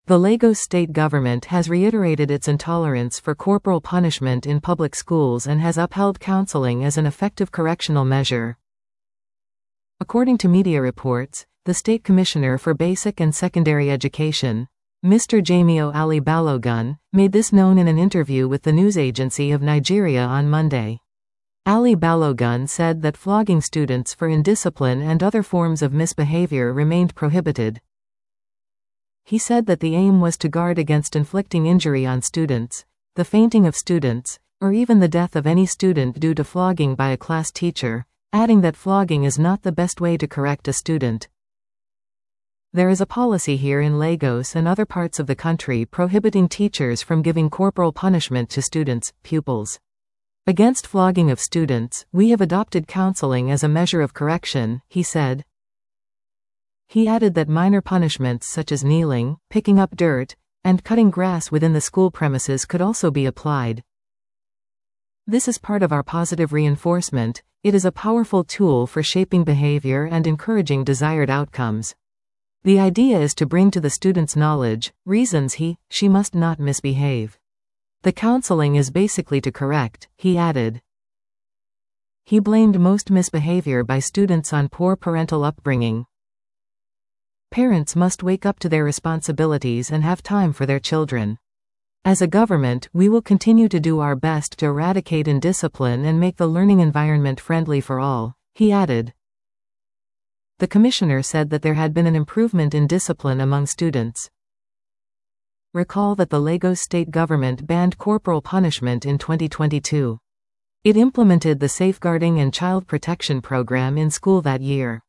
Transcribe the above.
The Lagos state government has reiterated its intolerance for corporal punishment in public schools and has upheld counseling as an effective correctional measure. According to media reports, the State Commissioner for Basic and Secondary Education, Mr. Jamiu Ali Balogun, made this known in an interview with the news agency of Nigeria on Monday. Ali Balogun said that flogging students for indiscipline and other forms of misbehavior remained prohibited. He said that the aim was to guard against inflicting injury on students, the fainting of students, or even the death of any student due to flogging by a class teacher, adding that flogging is not the best way to correct a student. There is a policy here in Lagos and other parts of the country prohibiting teachers from giving corporal punishment to students, pupils. Against flogging of students, we have adopted counseling as a measure of correction, he said. He added that minor punishments such as kneeling, picking up dirt, and cutting grass within the school premises could also be applied. This is part of our positive reinforcement. It is a powerful tool for shaping behavior and encouraging desired outcomes. The idea is to bring to the student's knowledge reasons she must not misbehave. The counseling is basically to correct, he added. He blamed most misbehavior by students on poor parental upbringing. Parents must wake up to their responsibilities and have time for their children. As a government, we will continue to do our best to eradicate indiscipline and make the learning environment friendly for all, he added. The commissioner said that there had been an improvement in discipline among students. Recall that the Lagos state government banned corporal punishment in 2022. It implemented the Safeguarding and Child Protection Program in school that year.